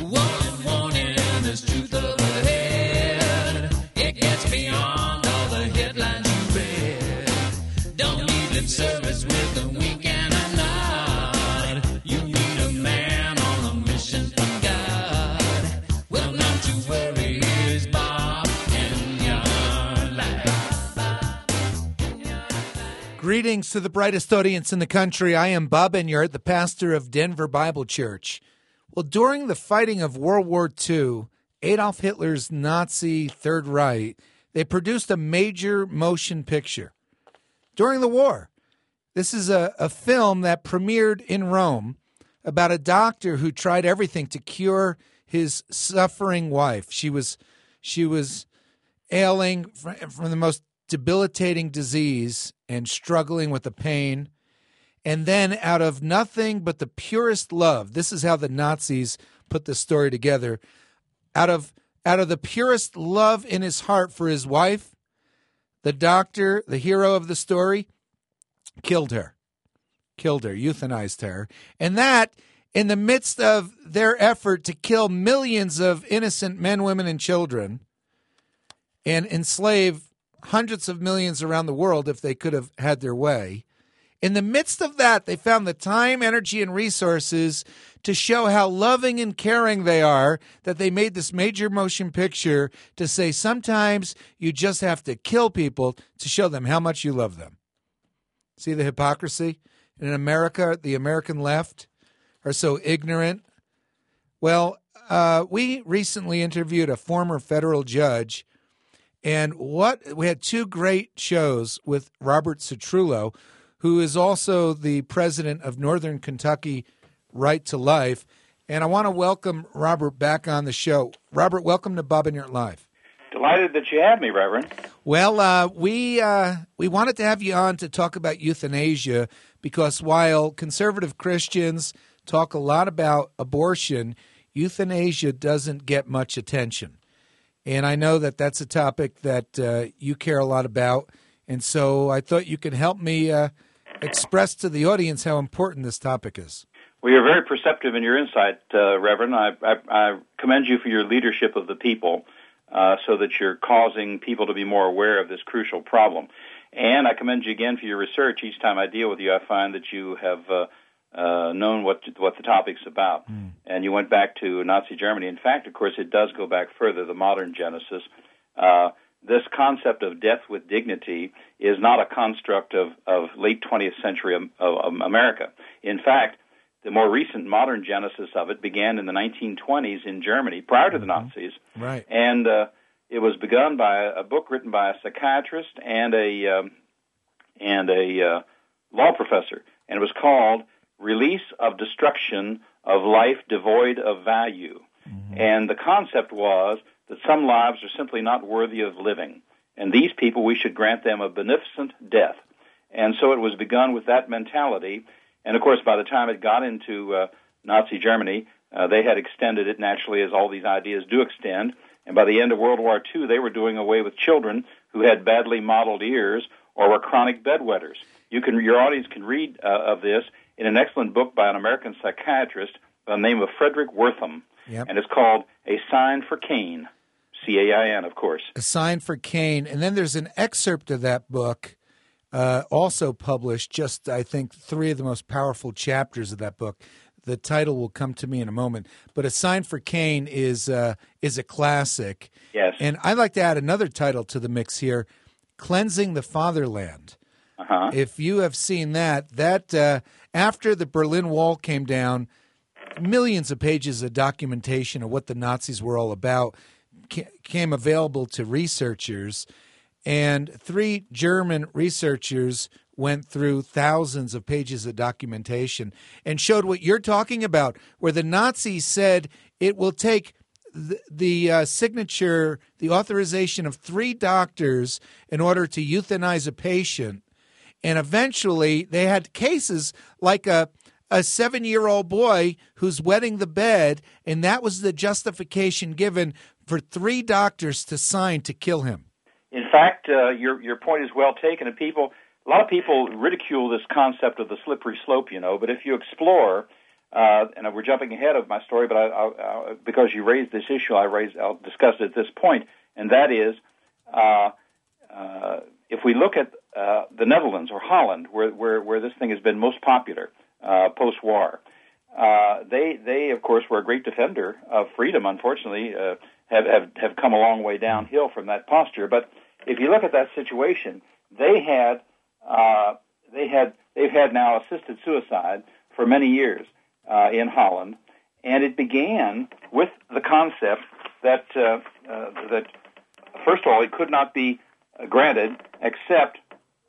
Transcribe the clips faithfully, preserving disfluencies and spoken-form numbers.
One warning, there's truth up ahead. It gets beyond all the headlines you read. Don't need lip service with a wink and a nod. You need a man on a mission from God. Well, not to worry, here's Bob in your life. Greetings to the brightest audience in the country. I am Bob Enyart, the pastor of Denver Bible Church. Well, during the fighting of World War Two, Adolf Hitler's Nazi Third Reich, they produced a major motion picture. During the war, this is a, a film that premiered in Rome about a doctor who tried everything to cure his suffering wife. She was, she was ailing from the most debilitating disease and struggling with the pain. And then out of nothing but the purest love, this is how the Nazis put the story together, out of out of the purest love in his heart for his wife, the doctor, the hero of the story, killed her, killed her, euthanized her. And that, in the midst of their effort to kill millions of innocent men, women, and children and enslave hundreds of millions around the world if they could have had their way, in the midst of that, they found the time, energy, and resources to show how loving and caring they are, that they made this major motion picture to say sometimes you just have to kill people to show them how much you love them. See the hypocrisy? In America, the American left are so ignorant. Well, uh, we recently interviewed a former federal judge, and what we had two great shows with Robert Citrullo, who is also the president of Northern Kentucky Right to Life. And I want to welcome Robert back on the show. Robert, welcome to Bob Enyart Live. Delighted that you have me, Reverend. Well, uh, we uh, we wanted to have you on to talk about euthanasia because while conservative Christians talk a lot about abortion, euthanasia doesn't get much attention. And I know that that's a topic that uh, you care a lot about. And so I thought you could help me uh, express to the audience how important this topic is. Well, you're very perceptive in your insight, uh, Reverend. I, I, I commend you for your leadership of the people uh, so that you're causing people to be more aware of this crucial problem. And I commend you again for your research. Each time I deal with you, I find that you have uh, uh, known what what the topic's about. Mm. And you went back to Nazi Germany. In fact, of course, it does go back further, the modern Genesis. Uh This concept of death with dignity is not a construct of, of late twentieth century of, of America. In fact, the more recent modern genesis of it began in the nineteen twenties in Germany, prior to the Nazis. Right. And uh, it was begun by a, a book written by a psychiatrist and a um, and a uh, law professor, and it was called "Release of Destruction of Life Devoid of Value." Mm-hmm. And the concept was that some lives are simply not worthy of living, and these people, we should grant them a beneficent death. And so it was begun with that mentality, and of course, by the time it got into uh, Nazi Germany, uh, they had extended it naturally, as all these ideas do extend, and by the end of World War Two, they were doing away with children who had badly modeled ears or were chronic bedwetters. You can, your audience can read uh, of this in an excellent book by an American psychiatrist by the name of Frederick Wertham, yep. And it's called A Sign for Cain. C A I N, of course. A Sign for Cain. And then there's an excerpt of that book uh, also published, just, I think, three of the most powerful chapters of that book. The title will come to me in a moment. But A Sign for Cain is, uh, is a classic. Yes. And I'd like to add another title to the mix here, Cleansing the Fatherland. Uh-huh. If you have seen that, that uh, after the Berlin Wall came down, millions of pages of documentation of what the Nazis were all about came available to researchers, and three German researchers went through thousands of pages of documentation and showed what you're talking about, where the Nazis said it will take the, the uh, signature, the authorization of three doctors in order to euthanize a patient. And eventually they had cases like a a seven-year-old boy who's wetting the bed, and that was the justification given for three doctors to sign to kill him. In fact, uh, your your point is well taken, and people, a lot of people ridicule this concept of the slippery slope, you know, but if you explore uh, and we're jumping ahead of my story, but I, I, I, because you raised this issue, I raised, I'll discuss it at this point, and that is, uh, uh, if we look at uh, the Netherlands or Holland, where, where, where this thing has been most popular uh, post-war, uh, they, they, of course, were a great defender of freedom, unfortunately, uh, have, have, have come a long way downhill from that posture. But if you look at that situation, they had, uh, they had, they've had now assisted suicide for many years uh, in Holland, and it began with the concept that uh, uh, that first of all, it could not be uh, granted except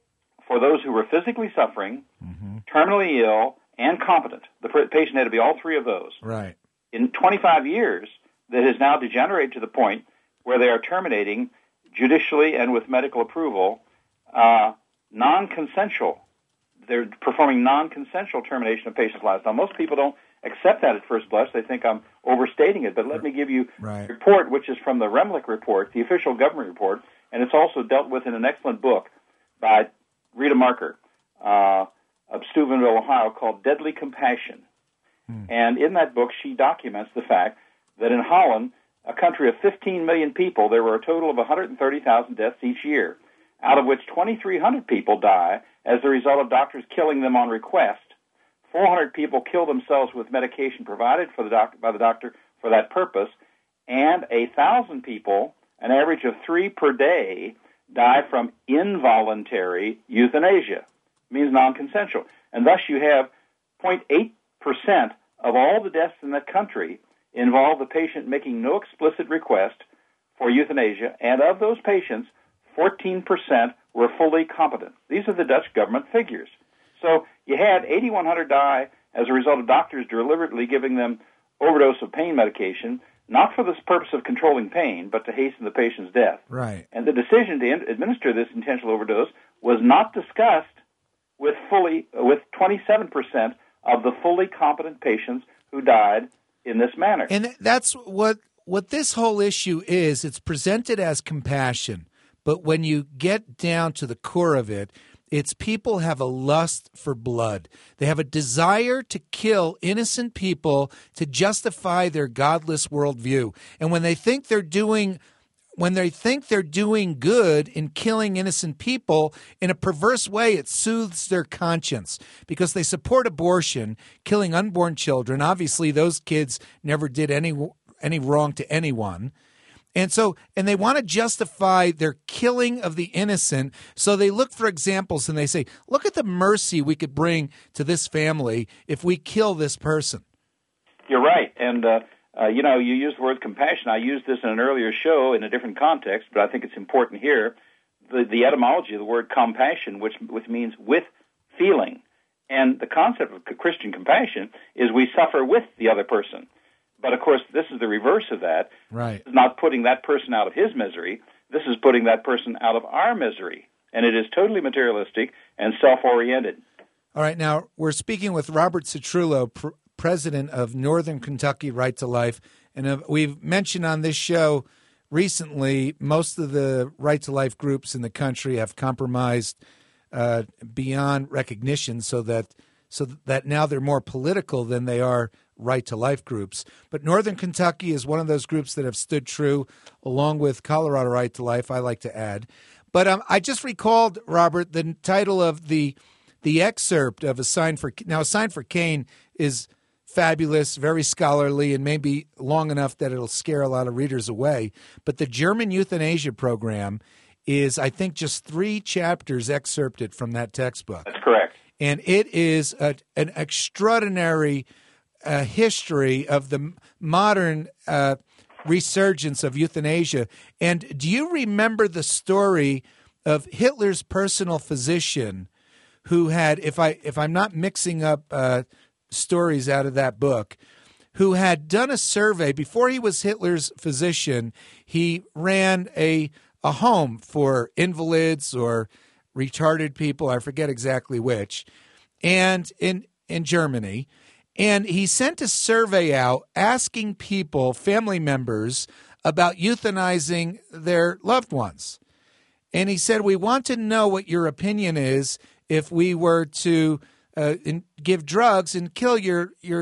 for those who were physically suffering, mm-hmm. terminally ill, and competent. The patient had to be all three of those. Right. In twenty-five years, that has now degenerated to the point where they are terminating judicially and with medical approval uh, non-consensual. They're performing non-consensual termination of patients' lives. Now, most people don't accept that at first blush. They think I'm overstating it. But let me give you right. a report, which is from the Remlich report, the official government report, and it's also dealt with in an excellent book by Rita Marker uh, of Steubenville, Ohio, called Deadly Compassion. Hmm. And in that book, she documents the fact that in Holland, a country of fifteen million people, there were a total of one hundred thirty thousand deaths each year, out of which twenty-three hundred people die as a result of doctors killing them on request. four hundred people kill themselves with medication provided for the doc- by the doctor for that purpose, and one thousand people, an average of three per day, die from involuntary euthanasia. It means non-consensual. And thus you have zero point eight percent of all the deaths in that country involve the patient making no explicit request for euthanasia, and of those patients, fourteen percent were fully competent. These are the Dutch government figures. So you had eighty-one hundred die as a result of doctors deliberately giving them overdose of pain medication, not for the purpose of controlling pain, but to hasten the patient's death. Right. And the decision to in- administer this intentional overdose was not discussed with fully with twenty-seven percent of the fully competent patients who died in this manner. And that's what what this whole issue is. It's presented as compassion, but when you get down to the core of it, it's people have a lust for blood. They have a desire to kill innocent people to justify their godless worldview. And when they think they're doing when they think they're doing good in killing innocent people, in a perverse way, it soothes their conscience because they support abortion, killing unborn children. Obviously, those kids never did any any wrong to anyone. And so, and they want to justify their killing of the innocent. So they look for examples and they say, look at the mercy we could bring to this family if we kill this person. You're right. And, uh, uh, you know, you used the word compassion. I used this in an earlier show in a different context, but I think it's important here. The, the etymology of the word compassion, which, which means with feeling. And the concept of Christian compassion is we suffer with the other person. But, of course, this is the reverse of that. Right. This is not putting that person out of his misery. This is putting that person out of our misery. And it is totally materialistic and self-oriented. All right. Now, we're speaking with Robert Citrullo, pr- president of Northern Kentucky Right to Life. And uh, we've mentioned on this show recently most of the Right to Life groups in the country have compromised uh, beyond recognition so that so that now they're more political than they are Right to Life groups. But Northern Kentucky is one of those groups that have stood true, along with Colorado Right to Life, I like to add. But um, I just recalled, Robert, the title of the the excerpt of A Sign for Now, A Sign for Cain is fabulous, very scholarly, and maybe long enough that it'll scare a lot of readers away. But the German euthanasia program is, I think, just three chapters excerpted from that textbook. That's correct. And it is a, an extraordinary uh, history of the modern uh, resurgence of euthanasia. And do you remember the story of Hitler's personal physician who had, if, I, if I'm not mixing up uh, stories out of that book, who had done a survey before he was Hitler's physician? He ran a, a home for invalids or retarded people, I forget exactly which, and in in Germany. And he sent a survey out asking people, family members, about euthanizing their loved ones. And he said, we want to know what your opinion is if we were to uh, in, give drugs and kill your, your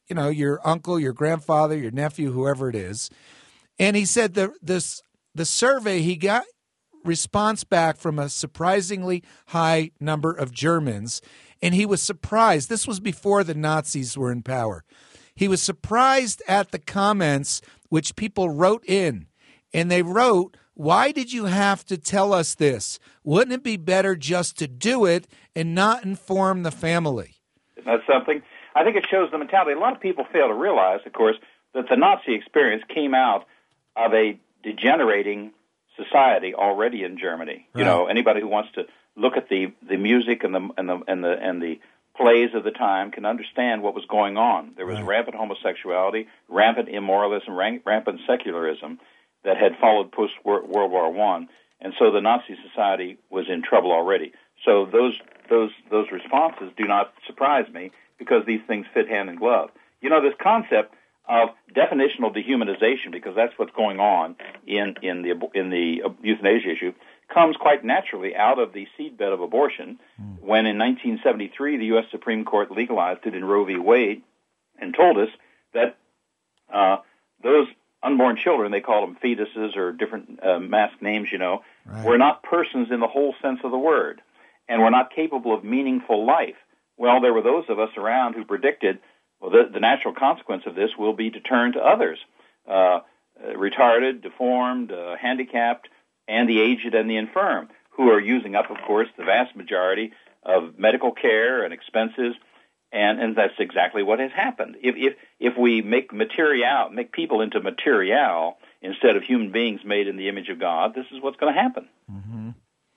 you know, your uncle, your grandfather, your nephew, whoever it is. And he said the this the survey, he got response back from a surprisingly high number of Germans, and he was surprised. This was before the Nazis were in power. He was surprised at the comments which people wrote in, and they wrote, "Why did you have to tell us this? Wouldn't it be better just to do it and not inform the family?" That's something. I think it shows the mentality. A lot of people fail to realize, of course, that the Nazi experience came out of a degenerating society already in Germany. Right. You know, anybody who wants to look at the, the music and the and the and the and the plays of the time can understand what was going on. There was right. rampant homosexuality, rampant immoralism, rampant secularism that had followed post World War One, and so the Nazi society was in trouble already. So those those those responses do not surprise me because these things fit hand in glove. You know, this concept of definitional dehumanization, because that's what's going on in in the in the euthanasia issue, comes quite naturally out of the seedbed of abortion, mm. when in nineteen seventy-three the U S Supreme Court legalized it in Roe v. Wade and told us that uh, those unborn children, they call them fetuses or different uh, masked names, you know, right. were not persons in the whole sense of the word, and were not capable of meaningful life. Well, there were those of us around who predicted, well, the, the natural consequence of this will be to turn to others, uh, retarded, deformed, uh, handicapped, and the aged and the infirm, who are using up, of course, the vast majority of medical care and expenses, and, and that's exactly what has happened. If if if we make material, make people into material instead of human beings made in the image of God, this is what's going to happen. Mm-hmm.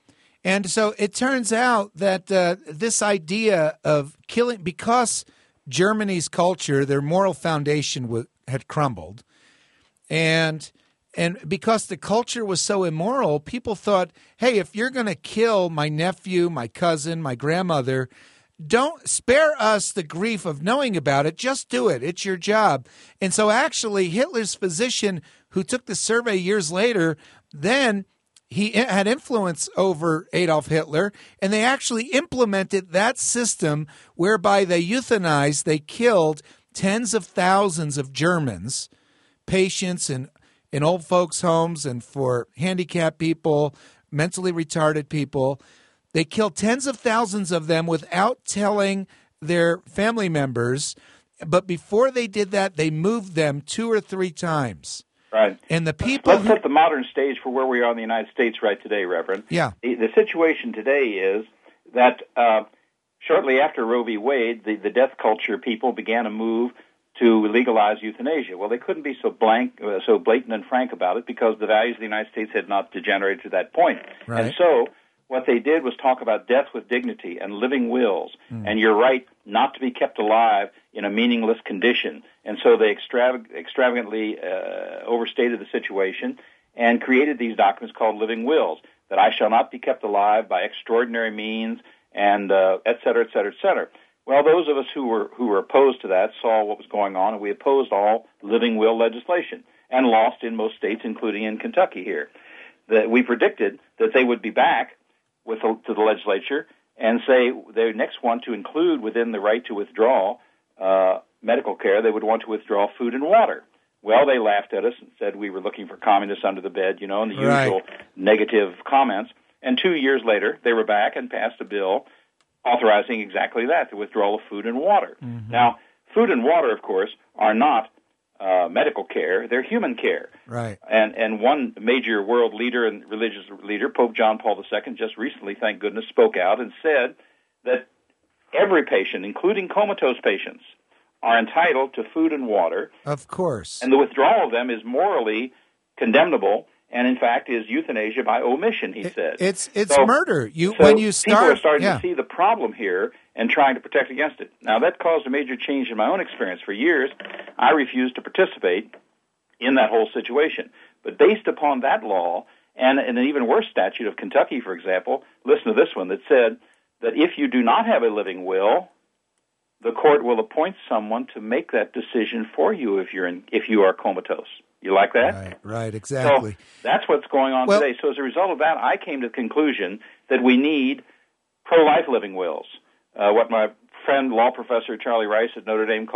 And so it turns out that uh, this idea of killing, because Germany's culture, their moral foundation w- had crumbled, and and because the culture was so immoral, people thought, hey, if you're going to kill my nephew, my cousin, my grandmother, don't spare us the grief of knowing about it. Just do it. It's your job. And so actually Hitler's physician, who took the survey years later, then he had influence over Adolf Hitler, and they actually implemented that system whereby they euthanized, they killed tens of thousands of Germans, patients in, in old folks' homes and for handicapped people, mentally retarded people. They killed tens of thousands of them without telling their family members, but before they did that, they moved them two or three times. Right. And the people Let's who, set the modern stage for where we are in the United States right today, Reverend. Yeah. The, the situation today is that uh, shortly after Roe v. Wade, the, the death culture people began to move to legalize euthanasia. Well, they couldn't be so blank, uh, so blatant and frank about it because the values of the United States had not degenerated to that point. Right. And so what they did was talk about death with dignity and living wills, mm. and your right not to be kept alive in a meaningless condition. And so they extravag- extravagantly uh, overstated the situation and created these documents called living wills, that I shall not be kept alive by extraordinary means, and uh, et cetera, et cetera, et cetera. Well, those of us who were who were opposed to that saw what was going on, and we opposed all living will legislation and lost in most states, including in Kentucky here. That we predicted that they would be back with the, to the legislature and say they next want to include within the right to withdraw uh, medical care, they would want to withdraw food and water. Well, they laughed at us and said we were looking for communists under the bed, you know, and the right. usual negative comments. And two years later, they were back and passed a bill authorizing exactly that, the withdrawal of food and water. Mm-hmm. Now, food and water, of course, are not uh, medical care. They're human care. Right. And and one major world leader and religious leader, Pope John Paul the Second, just recently, thank goodness, spoke out and said that every patient, including comatose patients, are entitled to food and water. Of course. And the withdrawal of them is morally condemnable, and in fact is euthanasia by omission, he it, said. It's it's so, murder. You so when you start, people are starting yeah. to see the problem here and trying to protect against it. Now, that caused a major change in my own experience. For years, I refused to participate in that whole situation. But based upon that law, and, and an even worse statute of Kentucky, for example, listen to this one, that said that if you do not have a living will, the court will appoint someone to make that decision for you if you're in, if you are comatose. You like that? Right, right, exactly. So that's what's going on well, today. So as a result of that, I came to the conclusion that we need pro-life living wills, uh, what my friend, law professor Charlie Rice at Notre Dame calls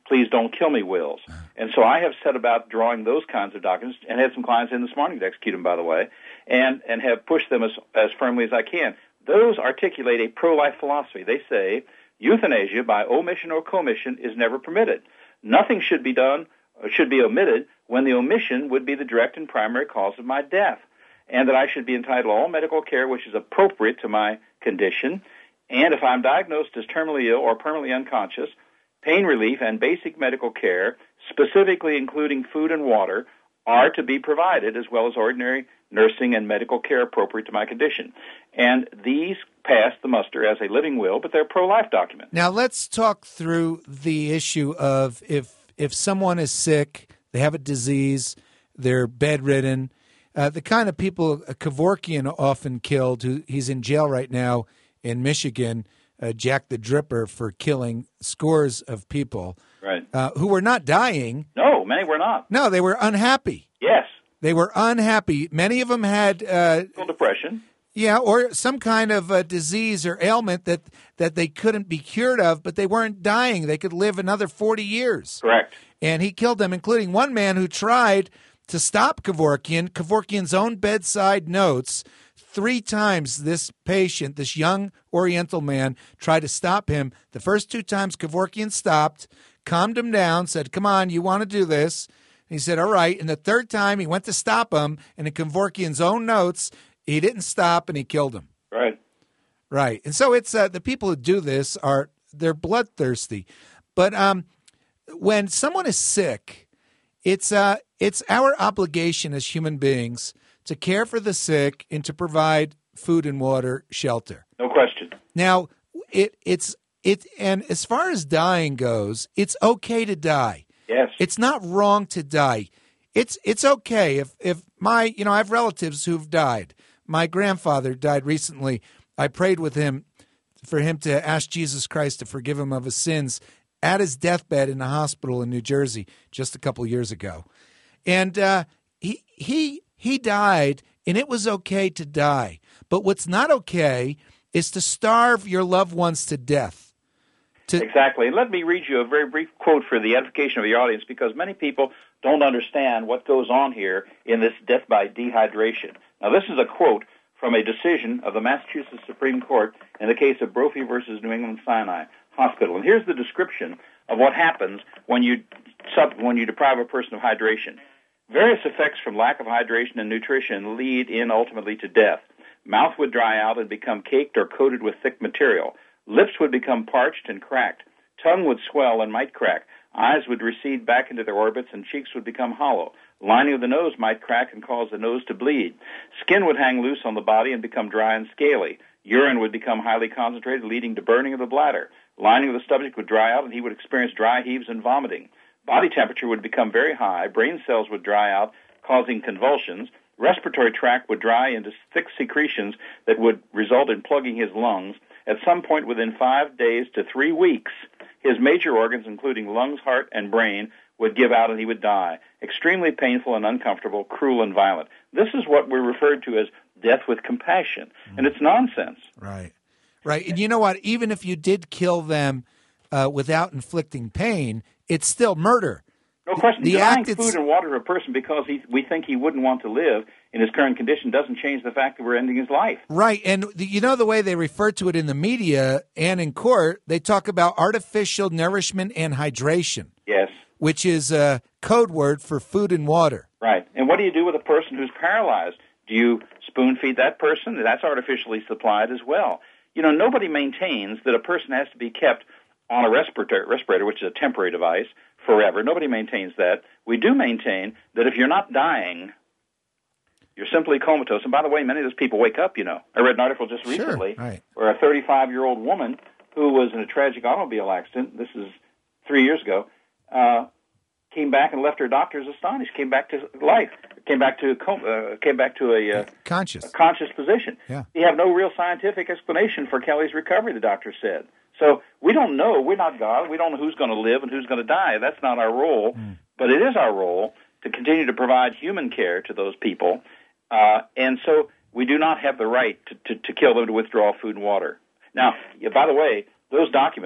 please don't kill me wills. And so I have set about drawing those kinds of documents, and had some clients in this morning to execute them, by the way, and, and have pushed them as, as firmly as I can. Those articulate a pro-life philosophy. They say euthanasia by omission or commission is never permitted. Nothing should be done, or should be omitted, when the omission would be the direct and primary cause of my death, and that I should be entitled to all medical care which is appropriate to my condition, and if I'm diagnosed as terminally ill or permanently unconscious, pain relief and basic medical care, specifically including food and water, are to be provided, as well as ordinary nursing and medical care appropriate to my condition. And these pass the muster as a living will, but they're pro-life documents. Now let's talk through the issue of if if someone is sick, they have a disease, they're bedridden, uh, the kind of people uh, Kevorkian often killed, who he's in jail right now in Michigan, uh, Jack the Dripper, for killing scores of people, Right. uh, who were not dying. No, many were not. No, they were unhappy. Yes. They were unhappy. Many of them had, uh, Depression. yeah, or some kind of uh, disease or ailment that, that they couldn't be cured of, but they weren't dying. They could live another forty years. Correct. And he killed them, including one man who tried to stop Kevorkian. Kevorkian's own bedside notes, three times this patient, this young Oriental man, tried to stop him. The first two times Kevorkian stopped, calmed him down, said, come on, you want to do this. He said, all right. And the third time he went to stop him, and in Kevorkian's own notes, he didn't stop, and he killed him. Right. Right. And so it's uh, the people who do this are, they're bloodthirsty. But um, when someone is sick, it's uh, it's our obligation as human beings to care for the sick and to provide food and water, shelter. No question. Now, it it's it and as far as dying goes, it's okay to die. Yes. It's not wrong to die. It's it's okay if if my you know I have relatives who've died. My grandfather died recently. I prayed with him for him to ask Jesus Christ to forgive him of his sins at his deathbed in the hospital in New Jersey just a couple years ago, and uh, he he he died, and it was okay to die. But what's not okay is to starve your loved ones to death. To, Exactly. And let me read you a very brief quote for the edification of your audience, because many people don't understand what goes on here in this death by dehydration. Now, this is a quote from a decision of the Massachusetts Supreme Court in the case of Brophy versus New England Sinai Hospital. And here's the description of what happens when you sub, when you deprive a person of hydration. Various effects from lack of hydration and nutrition lead in ultimately to death. Mouth would dry out and become caked or coated with thick material. Lips would become parched and cracked. Tongue would swell and might crack. Eyes would recede back into their orbits, and cheeks would become hollow. Lining of the nose might crack and cause the nose to bleed. Skin would hang loose on the body and become dry and scaly. Urine would become highly concentrated, leading to burning of the bladder. Lining of the stomach would dry out, and he would experience dry heaves and vomiting. Body temperature would become very high. Brain cells would dry out, causing convulsions. Respiratory tract would dry into thick secretions that would result in plugging his lungs. At some point within five days to three weeks, his major organs, including lungs, heart, and brain, would give out and he would die. Extremely painful and uncomfortable, cruel and violent. This is what we're referred to as death with compassion, and it's nonsense. Right. Right. And you know what? Even if you did kill them uh, without inflicting pain, it's still murder. No question. The Denying act food it's- and water to a person because he, we think he wouldn't want to live in his current condition doesn't change the fact that we're ending his life. Right. And the, you know the way they refer to it in the media and in court, they talk about artificial nourishment and hydration, Yes. which is a code word for food and water. Right. And what do you do with a person who's paralyzed? Do you spoon feed that person? That's artificially supplied as well. You know, nobody maintains that a person has to be kept on a respirator, respirator, which is a temporary device, forever. Nobody maintains that. We do maintain that if you're not dying, you're simply comatose. And by the way, many of those people wake up, you know. I read an article just recently Sure, right. where a thirty-five-year-old woman who was in a tragic automobile accident, this is three years ago, uh, came back and left her doctors astonished, came back to life, came back to uh, came back to a, uh, Conscious. a conscious position. Yeah. You have no real scientific explanation for Kelly's recovery, the doctor said. So we don't know. We're not God. We don't know who's going to live and who's going to die. That's not our role. Mm. But it is our role to continue to provide human care to those people. Uh, and so we do not have the right to, to, to kill them to withdraw food and water. Now, by the way, those documents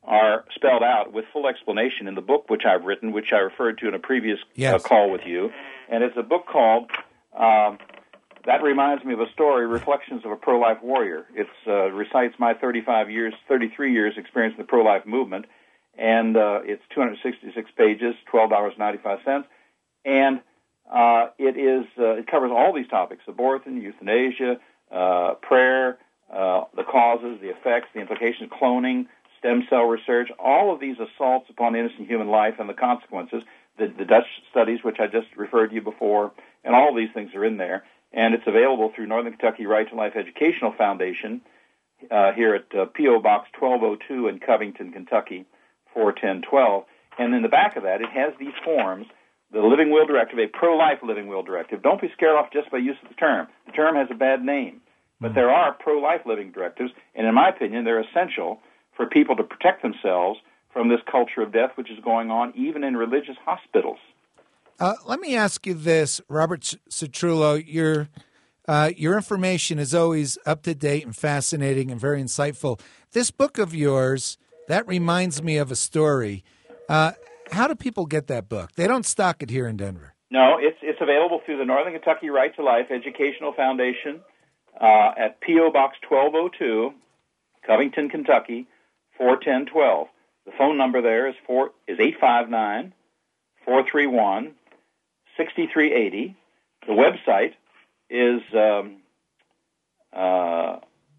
are spelled out with full explanation in the book which I've written, which I referred to in a previous yes. uh, call with you. And it's a book called, um, that reminds me of a story, Reflections of a Pro-Life Warrior. It uh, recites my thirty-five years, thirty-three years experience in the pro-life movement, and uh, it's two hundred sixty-six pages, twelve dollars and ninety-five cents. And uh, it is uh, it covers all these topics: abortion, euthanasia, uh, prayer, uh, the causes, the effects, the implications, cloning, stem cell research, all of these assaults upon innocent human life and the consequences, the, the Dutch studies, which I just referred to you before, and all of these things are in there. And it's available through Northern Kentucky Right to Life Educational Foundation uh, here at uh, P O. Box twelve oh two in Covington, Kentucky, four ten twelve. And in the back of that, it has these forms, the Living Will Directive, a pro-life Living Will Directive. Don't be scared off just by use of the term. The term has a bad name. But there are pro-life living directives, and in my opinion, they're essential for people to protect themselves from this culture of death, which is going on even in religious hospitals. Uh, let me ask you this, Robert Citrullo. Your uh, your information is always up to date and fascinating and very insightful. This book of yours, that reminds me of a story. Uh, how do people get that book? They don't stock it here in Denver. No, it's it's available through the Northern Kentucky Right to Life Educational Foundation uh, at P O. Box twelve oh two, Covington, Kentucky, four ten twelve. The phone number there is four is eight five nine, four three one, six three eight zero. The website is um, uh,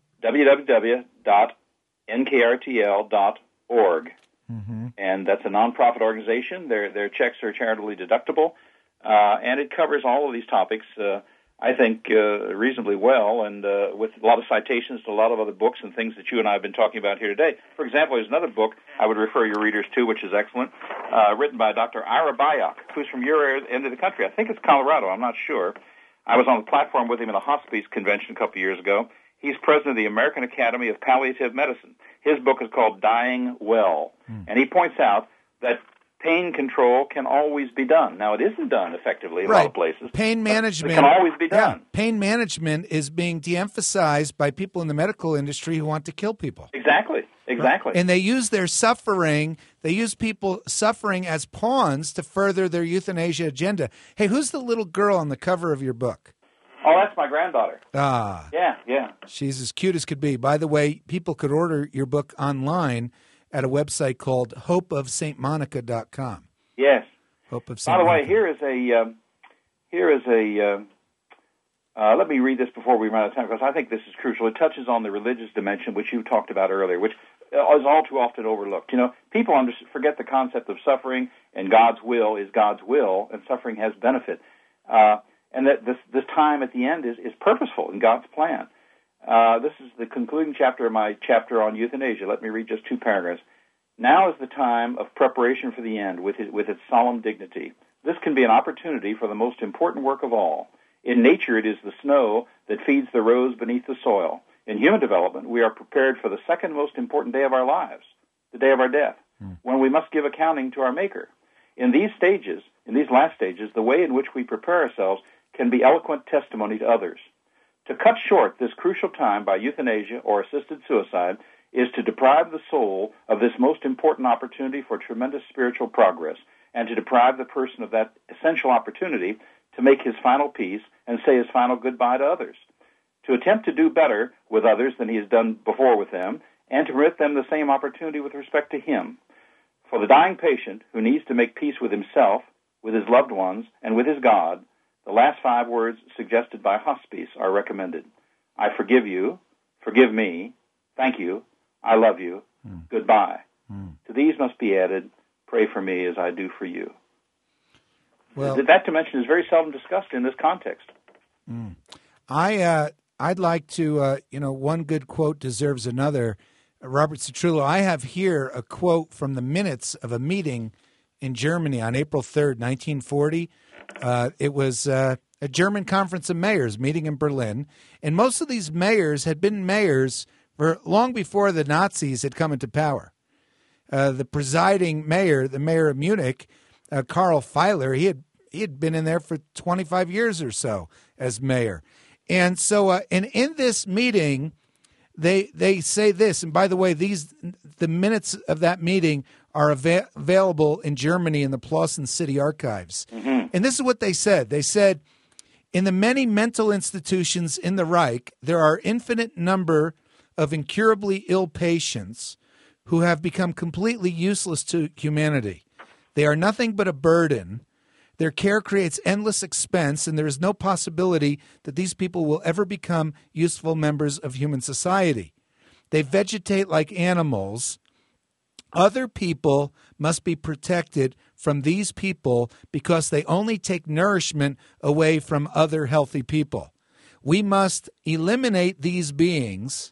w w w dot n k r t l dot org, mm-hmm. and that's a nonprofit organization. Their their checks are charitably deductible, uh, and it covers all of these topics. Uh, I think, uh, reasonably well, and uh, with a lot of citations to a lot of other books and things that you and I have been talking about here today. For example, there's another book I would refer your readers to, which is excellent, uh, written by Doctor Ira Byock, who's from your end of the country. I think it's Colorado. I'm not sure. I was on the platform with him at a hospice convention a couple of years ago. He's president of the American Academy of Palliative Medicine. His book is called Dying Well, mm. and he points out that pain control can always be done. Now, it isn't done effectively in right. a lot of places. Pain management it can always be done. Yeah. Pain management is being de-emphasized by people in the medical industry who want to kill people. Exactly, exactly. Right? And they use their suffering, they use people suffering as pawns to further their euthanasia agenda. Hey, who's the little girl on the cover of your book? Oh, that's my granddaughter. Ah. Yeah, yeah. She's as cute as could be. By the way, people could order your book online at a website called hope of saint monica dot com. Yes. Hope of Saint By the way, Monica. here is a um, here is a. Uh, uh, let me read this before we run out of time, because I think this is crucial. It touches on the religious dimension, which you talked about earlier, which is all too often overlooked. You know, people under, forget the concept of suffering, and God's will is God's will, and suffering has benefit, uh, and that this this time at the end is is purposeful in God's plan. Uh, this is the concluding chapter of my chapter on euthanasia. Let me read just two paragraphs. Now is the time of preparation for the end with it, with its solemn dignity. This can be an opportunity for the most important work of all. In nature, it is the snow that feeds the rose beneath the soil. In human development, we are prepared for the second most important day of our lives, the day of our death, mm. when we must give accounting to our Maker. In these stages, in these last stages, the way in which we prepare ourselves can be eloquent testimony to others. To cut short this crucial time by euthanasia or assisted suicide is to deprive the soul of this most important opportunity for tremendous spiritual progress, and to deprive the person of that essential opportunity to make his final peace and say his final goodbye to others. To attempt to do better with others than he has done before with them, and to permit them the same opportunity with respect to him. For the dying patient who needs to make peace with himself, with his loved ones, and with his God, the last five words suggested by hospice are recommended. I forgive you, forgive me, thank you, I love you, mm. goodbye. Mm. To these must be added, pray for me as I do for you. Well, that dimension is very seldom discussed in this context. Mm. I, uh, I'd like to, uh, you know, one good quote deserves another. Uh, Robert Citrullo, I have here a quote from the minutes of a meeting in Germany on April third, nineteen forty. Uh, it was uh, a German conference of mayors meeting in Berlin, and most of these mayors had been mayors for long before the Nazis had come into power. Uh, the presiding mayor, the mayor of Munich, uh, Karl Feiler, he had he had been in there for twenty-five years or so as mayor. And so uh, and in this meeting, they they say this. And by the way, these the minutes of that meeting are ava- available in Germany in the Plausen City Archives. Mm-hmm. And this is what they said. They said, in the many mental institutions in the Reich, there are infinite number of incurably ill patients who have become completely useless to humanity. They are nothing but a burden. Their care creates endless expense, and there is no possibility that these people will ever become useful members of human society. They vegetate like animals. Other people must be protected from these people because they only take nourishment away from other healthy people. We must eliminate these beings.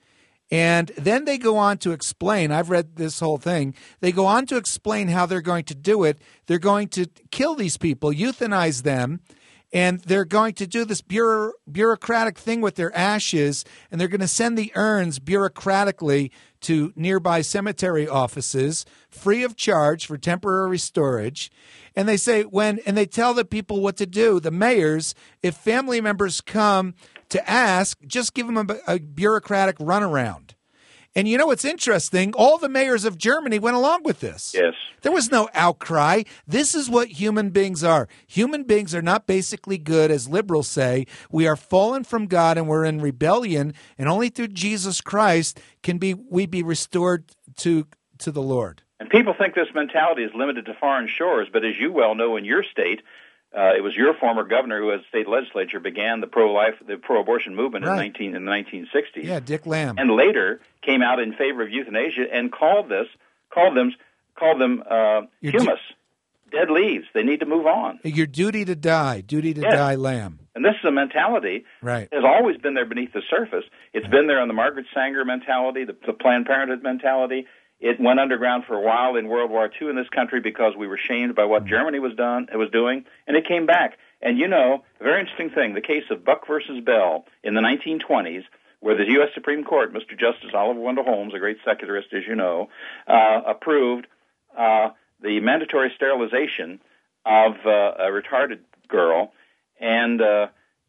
And then they go on to explain, I've read this whole thing, they go on to explain how they're going to do it. They're going to kill these people, euthanize them, and they're going to do this bureau- bureaucratic thing with their ashes, and they're going to send the urns bureaucratically to nearby cemetery offices, free of charge for temporary storage. And they say when, and they tell the people what to do, the mayors, if family members come to ask, just give them a, a bureaucratic runaround. And you know what's interesting? All the mayors of Germany went along with this. Yes. There was no outcry. This is what human beings are. Human beings are not basically good, as liberals say. We are fallen from God and we're in rebellion, and only through Jesus Christ can be we be restored to to the Lord. And people think this mentality is limited to foreign shores, but as you well know in your state, Uh, it was your former governor who, as state legislature, began the pro-life, the pro-abortion movement right. in, nineteen, in the nineteen sixties. Yeah, Dick Lamb. And later came out in favor of euthanasia and called this, called them, called them uh, humus, du- dead leaves. They need to move on. Your duty to die, duty to yes. die, lamb. And this is a mentality right. that has always been there beneath the surface. It's right. been there on the Margaret Sanger mentality, the, the Planned Parenthood mentality. It went underground for a while in World War Two in this country because we were shamed by what Germany was done it was doing, and it came back. And you know, a very interesting thing, the case of Buck versus Bell in the nineteen twenties, where the U S Supreme Court, Mister Justice Oliver Wendell Holmes, a great secularist, as you know, uh, approved uh, the mandatory sterilization of uh, a retarded girl, and uh,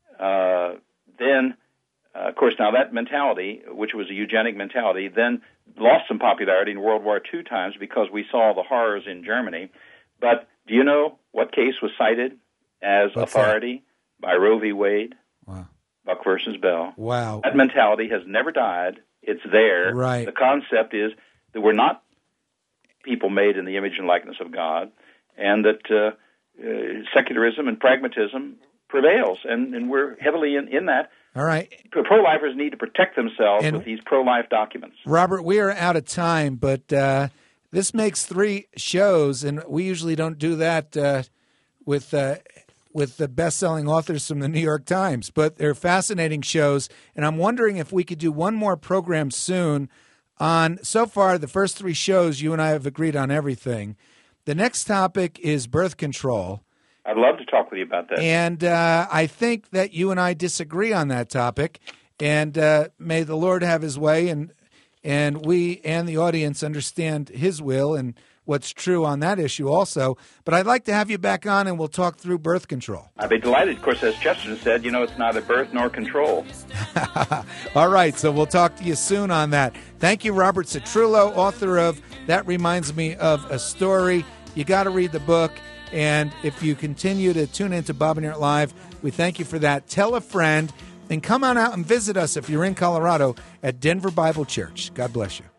uh, then, uh, of course, now that mentality, which was a eugenic mentality, then lost some popularity in World War Two times because we saw the horrors in Germany. But do you know what case was cited as What's authority that? By Roe v. Wade? Wow. Buck versus Bell. Wow. That mentality has never died. It's there. Right. The concept is that we're not people made in the image and likeness of God, and that uh, uh, secularism and pragmatism prevails, and, and we're heavily in, in that. All right. Pro-lifers need to protect themselves and with these pro-life documents. Robert, we are out of time, but uh, this makes three shows, and we usually don't do that uh, with uh, with the best-selling authors from the New York Times. But they're fascinating shows, and I'm wondering if we could do one more program soon on, so far, the first three shows, you and I have agreed on everything. The next topic is birth control. I'd love to talk with you about that. And uh, I think that you and I disagree on that topic. And uh, may the Lord have his way, and and we and the audience understand his will and what's true on that issue also. But I'd like to have you back on, and we'll talk through birth control. I'd be delighted. Of course, as Chesterton said, you know, it's neither birth nor control. All right, so we'll talk to you soon on that. Thank you, Robert Citrullo, author of That Reminds Me of a Story. You got to read the book. And if you continue to tune into Bob and Eric Live, we thank you for that. Tell a friend, and come on out and visit us if you're in Colorado at Denver Bible Church. God bless you.